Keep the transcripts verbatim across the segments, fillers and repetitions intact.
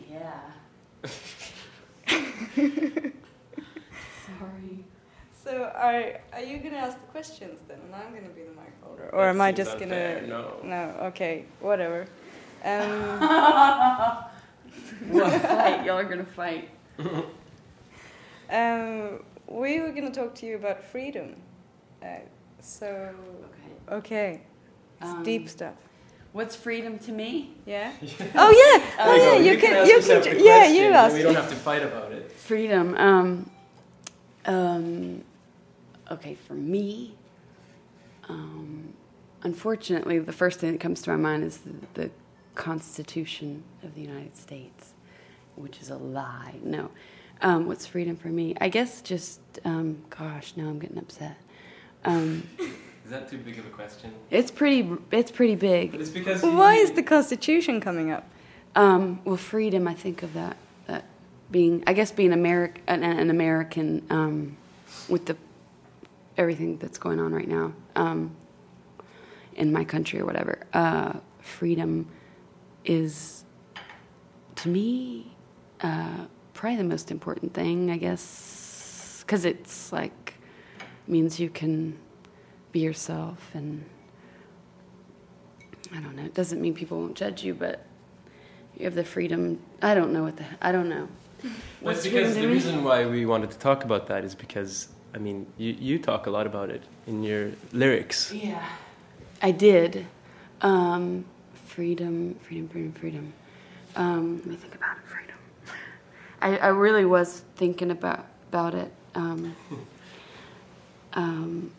Yeah. Sorry. So are are you gonna ask the questions then, and I'm gonna be the mic holder, or am I just unfair. gonna? No. No. Okay. Whatever. Um, We'll fight. Y'all are gonna fight. um, we were gonna talk to you about freedom. Uh, so. Okay. Okay. It's Um, deep stuff. What's freedom to me? Yeah. Oh yeah. Oh There yeah. you, You, go. can. ask You yourself can. the Yeah. question, You and ask. We don't have to fight about it. Freedom. Um, um, okay, for me, um, unfortunately, the first thing that comes to my mind is the, the Constitution of the United States, which is a lie. No. Um, what's freedom for me? I guess just, um, gosh, now I'm getting upset. Um, Is that too big of a question? it's pretty. It's pretty big. But it's because. Well, you, why is the Constitution coming up? Um, well, freedom. I think of that. That being, I guess, being American, an, an American, um, with the everything that's going on right now um, in my country or whatever. Uh, freedom is, to me, uh, probably the most important thing. I guess because it's like means you can be yourself, and I don't know. It doesn't mean people won't judge you, but you have the freedom. I don't know what the. I don't know. Well, it's because the reason why we wanted to talk about that is because, I mean, you, you talk a lot about it in your lyrics. Yeah, I did. Um, freedom, freedom, freedom, freedom. Um, let me think about it. Freedom. I, I really was thinking about about it. Um, um,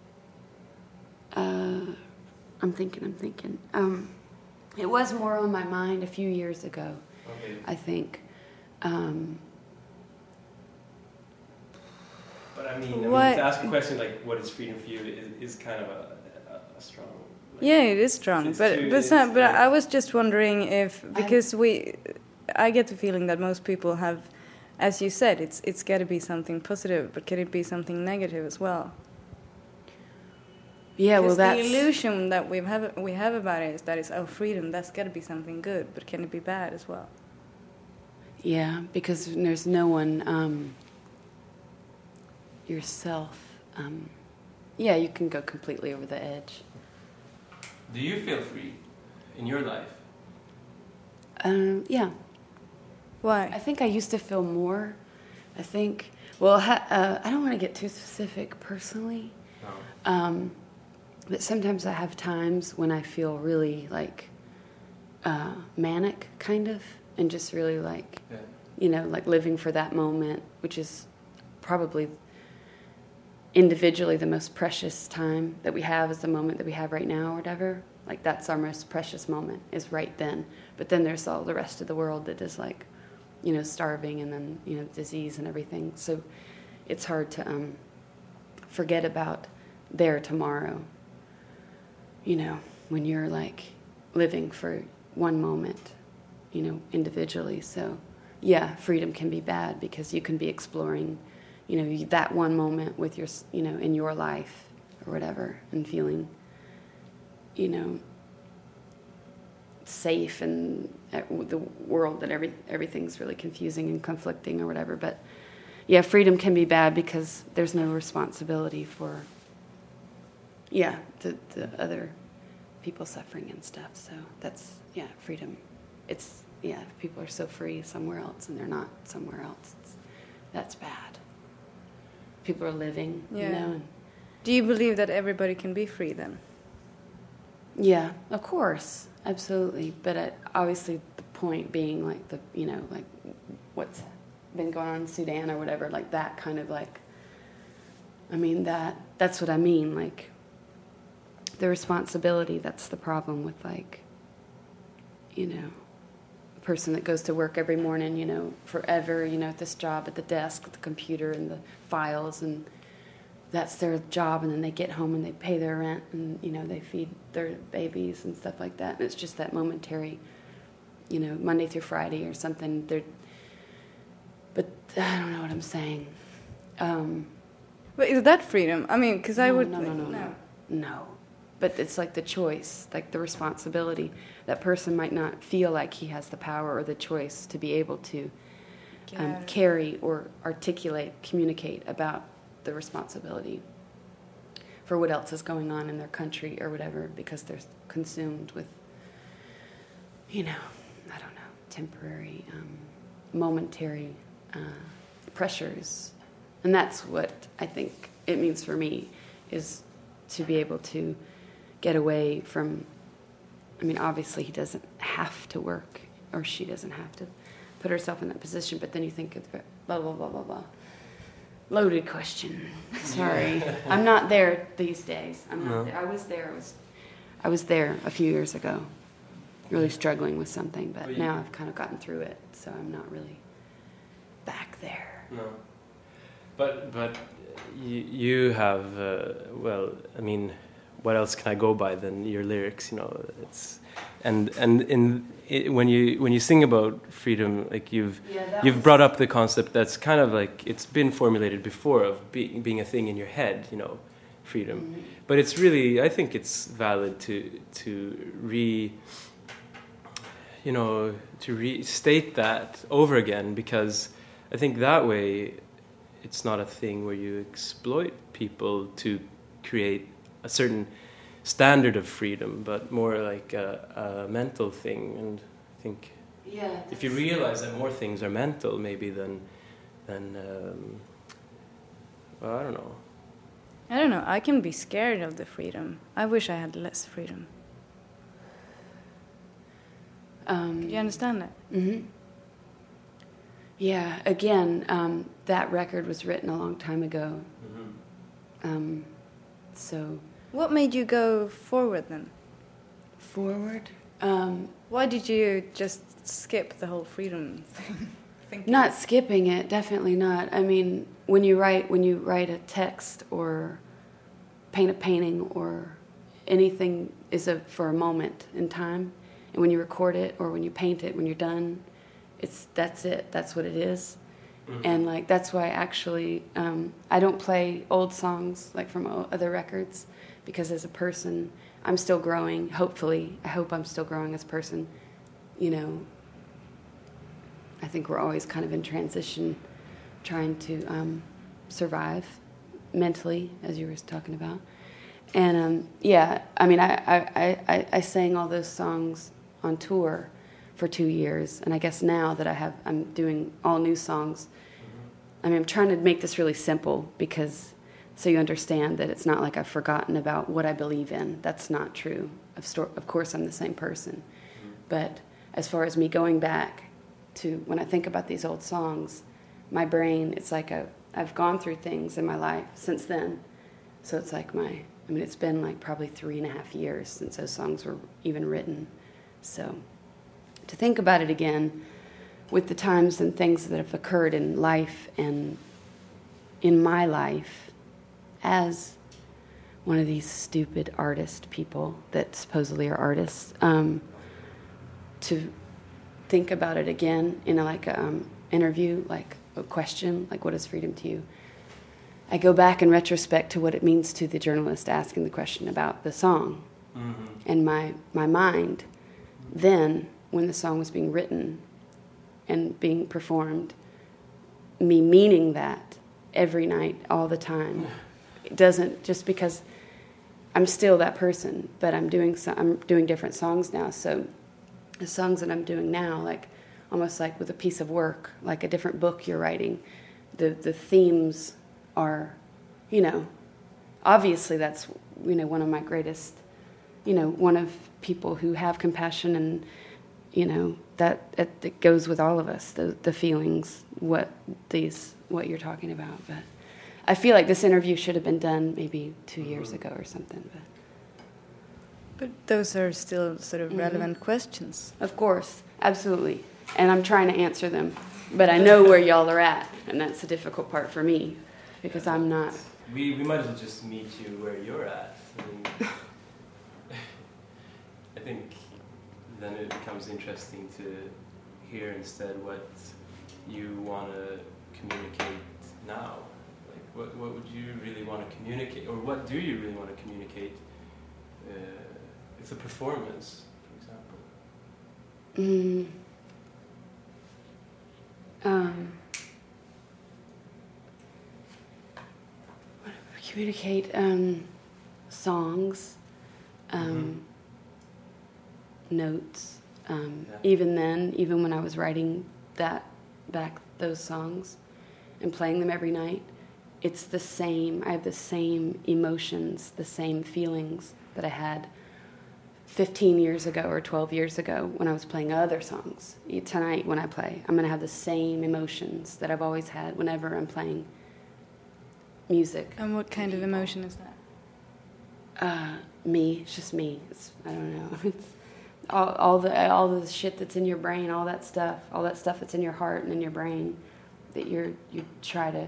uh, I'm thinking. I'm thinking. Um, it was more on my mind a few years ago. Okay. I think. Um, But I mean, I mean, What- to ask a question like, what is freedom for you is, is kind of a, a, a strong... Like, Yeah, it is strong, It's but too- but it's some, but like- I was just wondering if because we, I get the feeling that most people have, as you said, it's it's got to be something positive, but can it be something negative as well? yeah, well, 'Cause that's the illusion that we have we have about it is that it's oh freedom, that's got to be something good, but can it be bad as well? yeah, because there's no one. Um, yourself. Um, yeah, you can go completely over the edge. Do you feel free in your life? Um, yeah, I Why? think I used to feel more. I think, well, ha- uh, I don't want to get too specific personally, No. um, but sometimes I have times when I feel really like uh, manic, kind of, and just really like, Yeah. you know, like living for that moment, which is probably individually the most precious time that we have is the moment that we have right now or whatever. Like that's our most precious moment is right then. But then there's all the rest of the world that is like, you know, starving and then, you know, disease and everything. So it's hard to um, forget about their tomorrow, you know, when you're like living for one moment, you know, individually. So yeah, freedom can be bad because you can be exploring, you know, that one moment with your, you know, in your life or whatever, and feeling, you know, safe and the world that every everything's really confusing and conflicting or whatever. But yeah, freedom can be bad because there's no responsibility for, yeah, the, the other people suffering and stuff. So that's, yeah, freedom. It's, yeah, if people are so free somewhere else and they're not somewhere else, it's, that's bad. People are living, Yeah. you know. And, Do you believe that everybody can be free then? yeah, of course, absolutely. But it, obviously, the point being like the, you know, like what's been going on in Sudan or whatever, like that kind of like. I mean that that's what I mean. Like the responsibility. That's the problem with like, you know, a person that goes to work every morning, you know, forever, you know, at this job at the desk with the computer and the files and. That's their job, and then they get home and they pay their rent, and you know they feed their babies and stuff like that. And it's just that momentary, you know, Monday through Friday or something. They're, but I don't know what I'm saying. Um, But is that freedom? I mean, because I no, would no, no, no, no, no. but it's like the choice, like the responsibility. That person might not feel like he has the power or the choice to be able to um, carry or articulate, communicate about the responsibility for what else is going on in their country or whatever, because they're consumed with, you know, I don't know, temporary, um, momentary uh, pressures. And that's what I think it means for me, is to be able to get away from, I mean, obviously he doesn't have to work, or she doesn't have to put herself in that position, but then you think of blah, blah, blah, blah, blah. Loaded question. Sorry. I'm not there these days. I'm not No. there. I was there. I was, I was there a few years ago, really struggling with something, but Well, now I've kind of gotten through it, so I'm not really back there. No, but but you you have uh, well, I mean, what else can I go by than your lyrics? You know, it's and and in it, when you when you sing about freedom, like you've Yeah, you've was, brought up the concept that's kind of like it's been formulated before of being being a thing in your head. You know, freedom, mm-hmm. But it's really, I think it's valid to to re. you know, to restate that over again, because I think that way it's not a thing where you exploit people to create a certain standard of freedom, but more like a, a mental thing. And I think yeah, if you realize that more things are mental, maybe than, than um, well, I don't know. I don't know. I can be scared of the freedom. I wish I had less freedom. Um, Do you understand that? Mm-hmm. Yeah, again, um, that record was written a long time ago. Mm-hmm. Um, so... What made you go forward then? Forward? Um, Why did you just skip the whole freedom thing? Not skipping it, definitely not. I mean, when you write when you write a text or paint a painting or anything is a, for a moment in time, and when you record it or when you paint it, when you're done, it's that's it. That's what it is. Mm-hmm. And like that's why actually um, I don't play old songs like from other records, because as a person I'm still growing. Hopefully, I hope I'm still growing as a person. You know, I think we're always kind of in transition, trying to um, survive mentally, as you were talking about. And um, yeah, I mean, I, I, I, I sang all those songs on tour for two years, and I guess now that I have, I'm doing all new songs. I mean, I'm trying to make this really simple, because so you understand that it's not like I've forgotten about what I believe in. That's not true. Of, sto- of course, I'm the same person, but as far as me going back to when I think about these old songs, my brain, it's like a, I've gone through things in my life since then. So it's like my, I mean, it's been like probably three and a half years since those songs were even written. So to think about it again with the times and things that have occurred in life and in my life as one of these stupid artist people that supposedly are artists, um, to think about it again in a, like a um, interview, like a question, like what is freedom to you? I go back in retrospect to what it means to the journalist asking the question about the song. Mm-hmm. And my, my mind, then, when the song was being written and being performed, me meaning that every night, all the time, it doesn't, just because I'm still that person, but I'm doing so, I'm doing different songs now, so the songs that I'm doing now, like almost like with a piece of work, like a different book you're writing, the the themes are, you know, obviously that's, you know, one of my greatest, you know, one of people who have compassion, and, you know, that it, it goes with all of us, the the feelings, what these, what you're talking about. But I feel like this interview should have been done maybe two years ago or something, but. But those are still sort of mm-hmm. relevant questions. Of course, absolutely. And I'm trying to answer them. But I know where y'all are at, and that's the difficult part for me, because yeah, I'm not... We we might as well just meet you where you're at. I mean, I think then it becomes interesting to hear instead what you want to communicate now. Like, what, what would you really want to communicate, or what do you really want to communicate uh, with a performance, for example? Mm. Um, communicate um, songs, um, mm-hmm. notes. Um, yeah. Even then, even when I was writing that back those songs and playing them every night, it's the same. I have the same emotions, the same feelings that I had fifteen years ago or twelve years ago when I was playing other songs. Tonight when I play, I'm going to have the same emotions that I've always had whenever I'm playing music. And what kind of emotion is that? Uh, me. It's just me. It's, I don't know. It's all, all the all the shit that's in your brain, all that stuff, all that stuff that's in your heart and in your brain that you're you try to.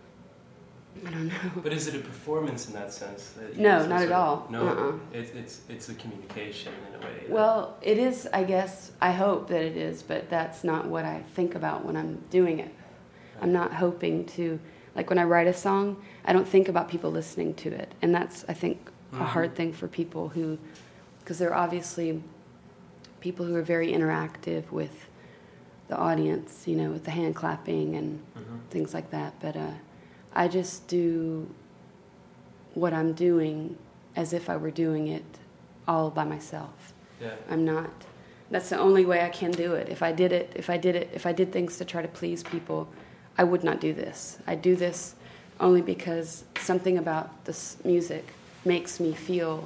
I don't know. But is it a performance in that sense? That no, not at all. No, uh-uh. it, it's it's a communication in a way. Well, it is, I guess. I hope that it is, but that's not what I think about when I'm doing it. Right. I'm not hoping to, like when I write a song, I don't think about people listening to it. And that's, I think, mm-hmm. a hard thing for people who, because there are obviously people who are very interactive with the audience, you know, with the hand clapping and mm-hmm. things like that. But uh, I just do what I'm doing as if I were doing it all by myself. Yeah. I'm not. That's the only way I can do it. If I did it, if I did it, if I did things to try to please people, I would not do this. I do this only because something about this music makes me feel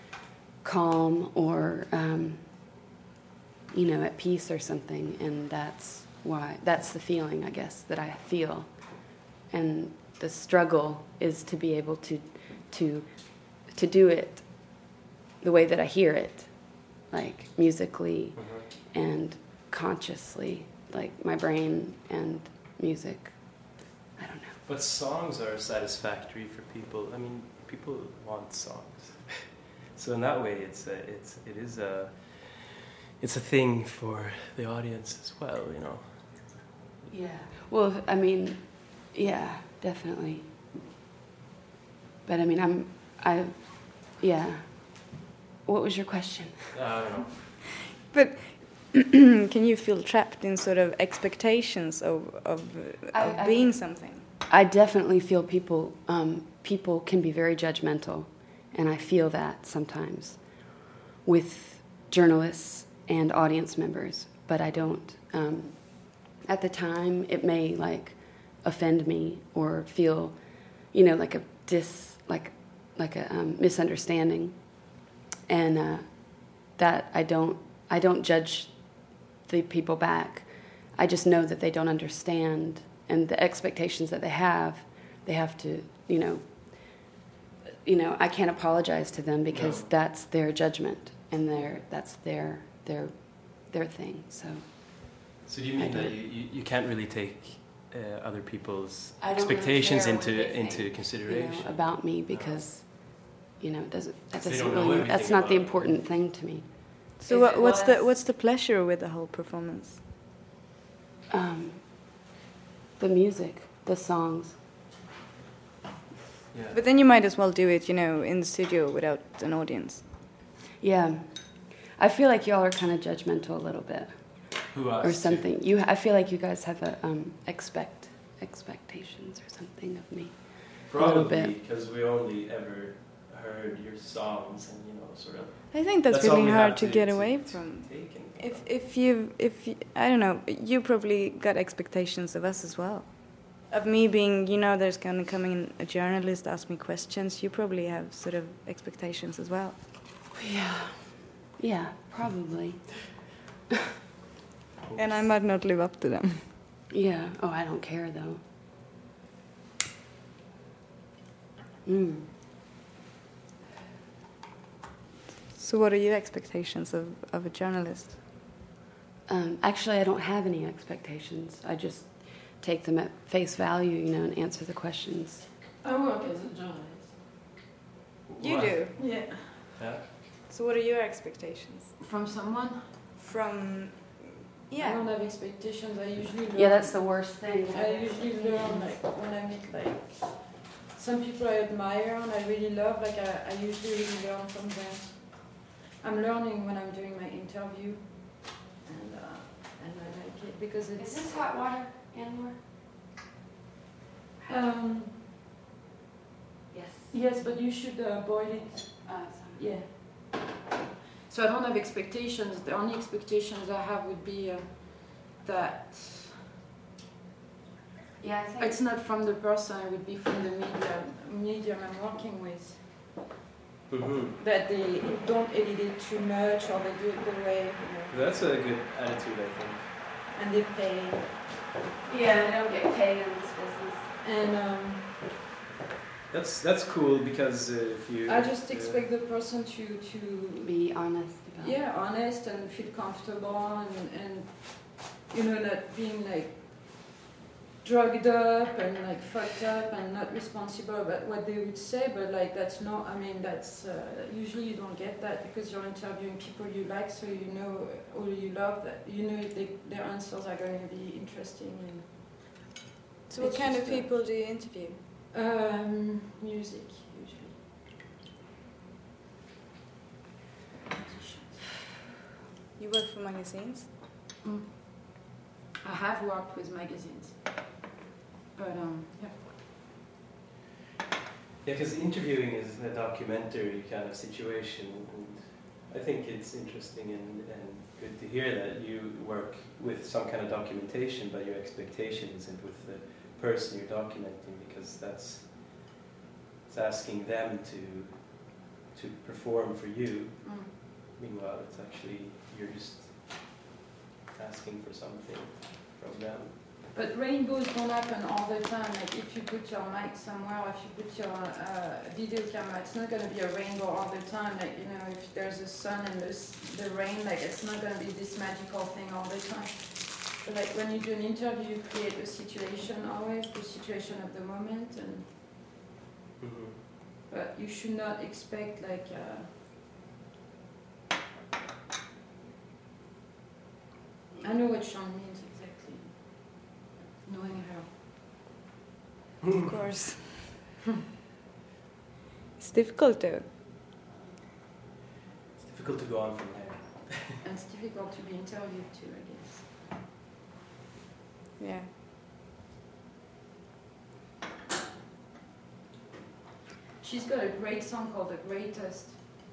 calm or, um, you know, at peace or something, and that's why. That's the feeling, I guess, that I feel. And the struggle is to be able to to to do it the way that I hear it, like musically mm-hmm. and consciously, like my brain and music. I don't know. But songs are satisfactory for people. I mean, people want songs. So in that way, it's a, it's it is a it's a thing for the audience as well, you know. Yeah. Well, I mean, yeah, definitely. But I mean, I'm, I, yeah. What was your question? I don't know. But can you feel trapped in sort of expectations of of, I, of I, being something? I definitely feel people. Um, people can be very judgmental, and I feel that sometimes with journalists and audience members. But I don't. Um, at the time, it may like offend me or feel, you know, like a dis, like, like a um, misunderstanding, and uh, that I don't. I don't judge the people back. I just know that they don't understand, and the expectations that they have, they have to, you know, you know, I can't apologize to them because no. that's their judgment and their that's their their their thing. So. So do you mean that you, you, you can't really take uh, other people's I don't expectations really into care into think, consideration you know, about me because, no. you know, it doesn't that so doesn't really that's not the important it. thing to me. So what, what's the what's the pleasure with the whole performance? Um, the music, the songs. Yeah. But then you might as well do it, you know, in the studio without an audience. Yeah, I feel like y'all are kind of judgmental a little bit, Who or something. You, I feel like you guys have a um, expect expectations or something of me. Probably a little bit because we only ever heard your songs and you know sort of. I think that's, that's really hard to, to get to, away to from. Take and, if if you if you, I don't know, you probably got expectations of us as well. Of me being, you know, there's gonna come in a journalist, ask me questions. You probably have sort of expectations as well. Yeah, yeah, probably. And I might not live up to them. Yeah. Oh, I don't care though. Mm. So what are your expectations of, of a journalist? Um, actually, I don't have any expectations. I just take them at face value, you know, and answer the questions. I work as a journalist. You What? do? Yeah. Yeah. So what are your expectations? From someone? From, I yeah. don't have expectations. I usually learn. Yeah, that's the worst thing. I usually learn like when I meet like some people I admire and I really love, like I, I usually really learn from them. I'm learning when I'm doing my interview, and uh, and I like it because it's. Is this hot water, Anwar? Um, Yes. yes, but you should uh, boil it. Uh, sorry. Yeah. So I don't have expectations. The only expectations I have would be uh, that Yeah, I think. it's not from the person, it would be from the media, medium I'm working with. Mm-hmm. That they don't edit it too much or they do it the way, you know, That's a good attitude, I think. and they pay. Yeah, I don't get paid in this business. And um, That's that's cool because uh, if you. I just uh, expect the person to, to Be honest about it. yeah, honest and feel comfortable and, and you know, not being like drugged up and like fucked up and not responsible about what they would say, but like that's not, I mean, that's uh, usually you don't get that because you're interviewing people you like, so you know, or you love, that you know if they, their answers are going to be interesting. And So what It's kind of just, uh, people do you interview? um, music usually. You work for magazines? Mm. I have worked with magazines, but um, yeah. Yeah, because interviewing is a documentary kind of situation, and I think it's interesting and, and good to hear that you work with some kind of documentation, but your expectation isn't with the person you're documenting, because that's it's asking them to to perform for you. Mm. Meanwhile, it's actually you're just asking for something from them. But rainbows don't happen all the time. Like if you put your mic somewhere, or if you put your uh, video camera, it's not going to be a rainbow all the time. Like, you know, if there's a sun and there's the rain, like it's not going to be this magical thing all the time. But like when you do an interview, you create a situation always, the situation of the moment, and Mm-hmm. but you should not expect like. Uh, I know what Sean means exactly. Knowing her. Of course. It's difficult though. It's difficult to go on from there. And it's difficult to be interviewed too, I guess. Yeah. She's got a great song called The Greatest.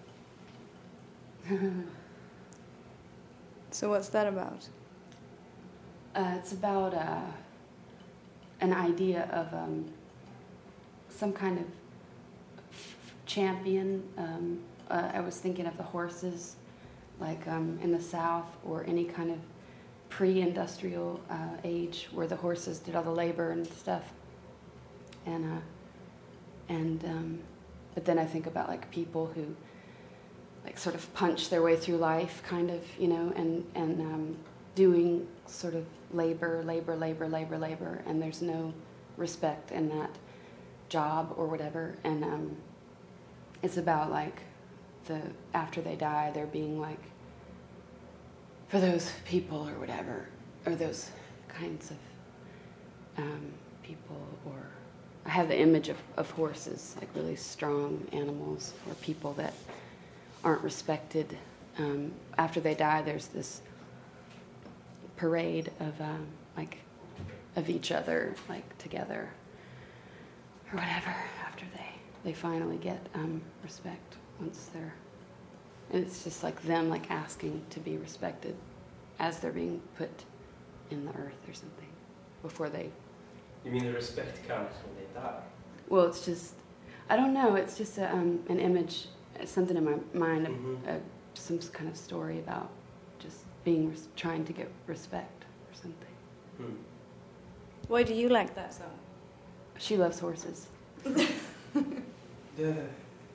So what's that about? Uh, it's about uh, an idea of um, some kind of f- champion. Um, uh, I was thinking of the horses, like um, in the South, or any kind of pre-industrial uh, age where the horses did all the labor and stuff. And uh, and um, but then I think about like people who like sort of punch their way through life, kind of, you know, and and um, doing sort of labor, labor, labor, labor, labor, and there's no respect in that job or whatever. And um, it's about like the after they die, they're being like, for those people or whatever, or those kinds of um, people, or I have the image of, of horses, like really strong animals, or people that aren't respected. Um, after they die, there's this parade of um, like of each other, like together, or whatever. After they they finally get um, respect, once they're, and it's just like them like asking to be respected as they're being put in the earth or something before they. You mean the respect comes when they die? Well, it's just, I don't know. It's just a, um, an image, something in my mind, Mhm. of, uh, some kind of story about just being res- trying to get respect or something. Hmm. Why do you like that song? She loves horses. Yeah.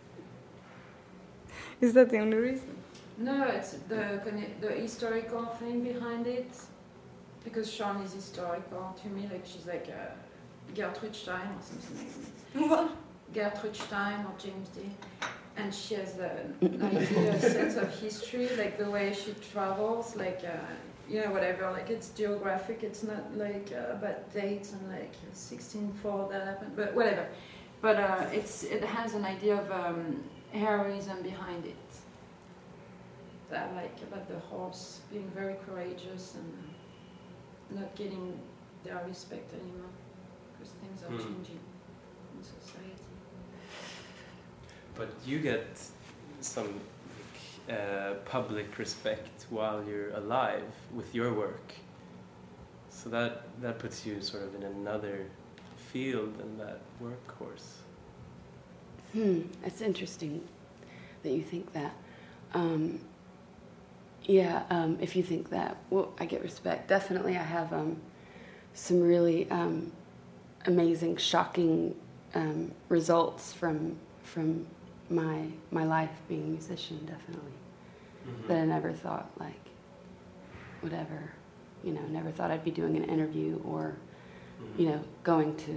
Is that the only reason? No, it's the the historical thing behind it, because Sean is historical to me. Like she's like a Gertrude Stein or something like that. What? Gertrude Stein or James Dean, and she has a, an idea, a sense of history, like the way she travels, like uh, you know, whatever. Like it's geographic. It's not like uh, about dates and like sixteen four that happened, but whatever. but uh, it's it has an idea of um, heroism behind it that I like, about the horse being very courageous and not getting their respect anymore because things are Mm. changing in society. But you get some like, uh, public respect while you're alive with your work. So that that puts you sort of in another field than that workhorse. Hmm, it's interesting that you think that. Um, yeah, um, if you think that, well, I get respect. Definitely, I have um, some really um, amazing, shocking um, results from from my my life being a musician. Definitely, Mm-hmm. that I never thought like would ever, you know, never thought I'd be doing an interview or, Mm-hmm. you know, going to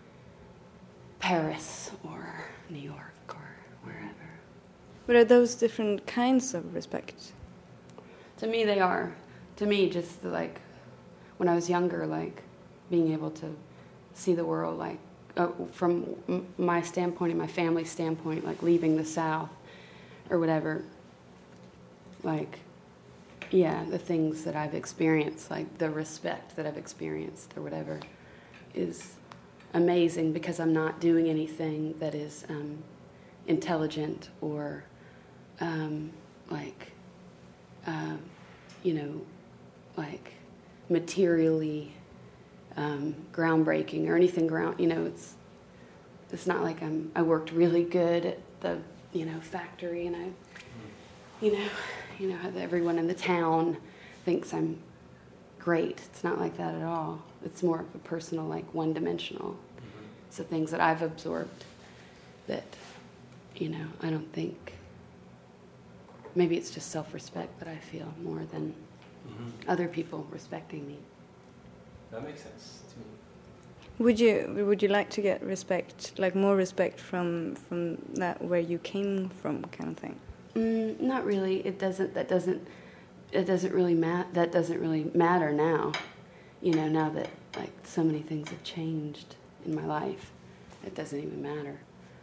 Paris or New York or wherever. But are those different kinds of respect? To me, they are. To me, just like when I was younger, like being able to see the world, like uh, from m- my standpoint and my family's standpoint, like leaving the South or whatever. Like, yeah, the things that I've experienced, like the respect that I've experienced or whatever, is amazing because I'm not doing anything that is um, intelligent or um, like, uh, you know, like materially um, groundbreaking or anything ground. You know, it's it's not like I'm. I worked really good at the you know factory, and I, you know, you know, everyone in the town thinks I'm great. It's not like that at all. It's more of a personal, like one-dimensional. Mm-hmm. So things that I've absorbed that, you know, I don't think. Maybe it's just self-respect that I feel more than Mm-hmm. other people respecting me. That makes sense to me. Would you would you like to get respect, like more respect from from that where you came from, kind of thing? Mm, not really. It doesn't. That doesn't. It doesn't really mat. That doesn't really matter now. You know, now that like so many things have changed in my life, it doesn't even matter.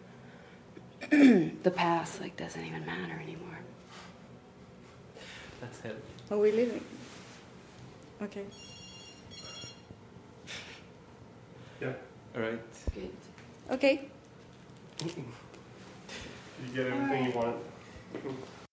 The past like doesn't even matter anymore. That's heavy. Are we leaving? Okay. Yeah. All right. Good. Okay. You get everything you want.